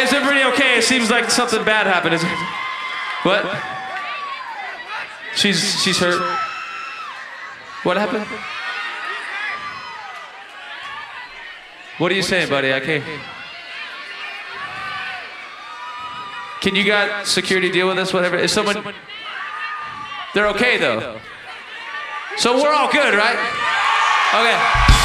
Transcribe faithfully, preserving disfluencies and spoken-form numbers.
is everybody okay? It seems like something bad happened. Is it? What? She's she's hurt. What happened? What are you saying, buddy? I can't. Can you got security deal with this? Whatever. Is someone? They're okay though. So we're all good, right? Okay.